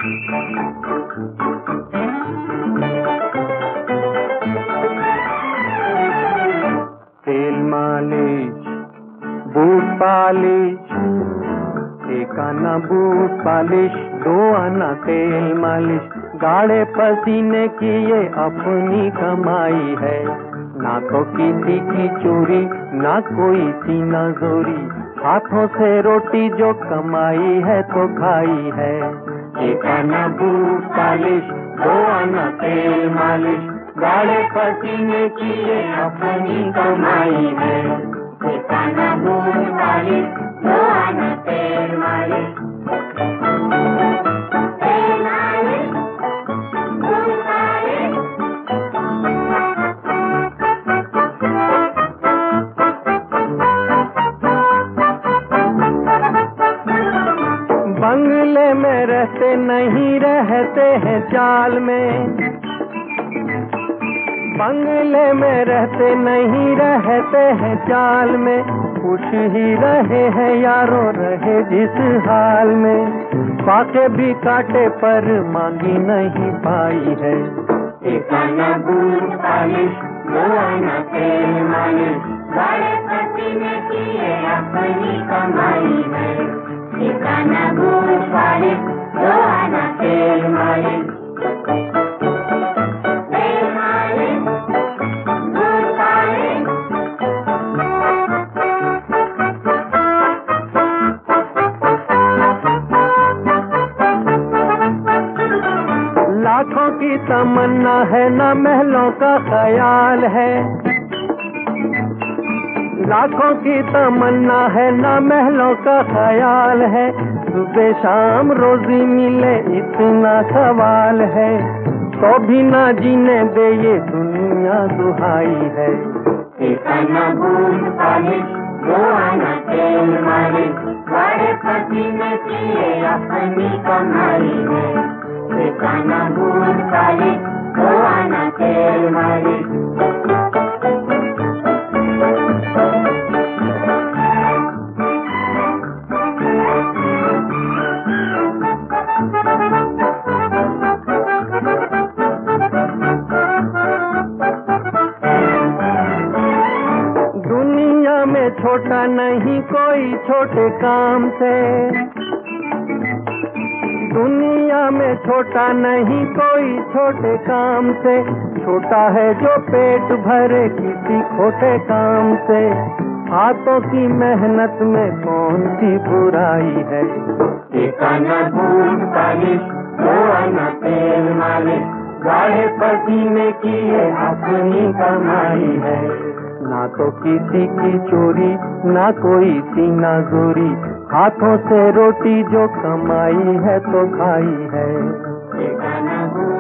तेल मालिश, boot polish, एक आना बूट पालिश, 2 आना तेल मालिश। गाढ़े पसीने की ये अपनी कमाई है, ना तो किसी की चोरी, ना कोई सीना जोरी। हाथों से रोटी जो कमाई है तो खाई है। एक आना बूट पालिश, 2 आना तेल मालिश। गाढ़े पसीने की ये अपनी कमाई है। एक आना बूट पालिश, 2 आना तेल मालिश। बंगले में रहते नहीं, रहते हैं चाल में। बंगले में रहते नहीं, रहते हैं चाल में। खुश ही रहे हैं यारों, रहे जिस हाल में। पाके भी काटे पर मांगी नहीं पाई है। एक आना बूट पालिश, 2 आना तेल मालिश। गाढ़े पसीने की ये अपनी कमाई है। एक आना बूट पालिश, 2 आना तेल मालिश। लाखों की तमन्ना है, ना महलों का ख्याल है। लाखों की तमन्ना है, ना महलों का ख्याल है। सुबह शाम रोजी मिले इतना सवाल है, तो भी ना जीने दे ये दुनिया दुहाई है। एक आना बूट पालिश, 2 आना तेल मालिश। गाढ़े पसीने की ये अपनी कमाई है। एक आना बूट पालिश, 2 आना तेल मालिश। दुनिया में छोटा नहीं कोई छोटे काम से। दुनिया में छोटा नहीं कोई छोटे काम से। छोटा है जो पेट भरे किसी खोटे काम से। हाथों की मेहनत में कौन सी बुराई है। एक आना बूट पालिश, 2 आना तेल मालिश। गाढ़े पसीने की ये अपनी कमाई है, ना तो किसी की चोरी, ना कोई सीना जोरी। हाथों से रोटी जो कमाई है तो खाई है। एक आना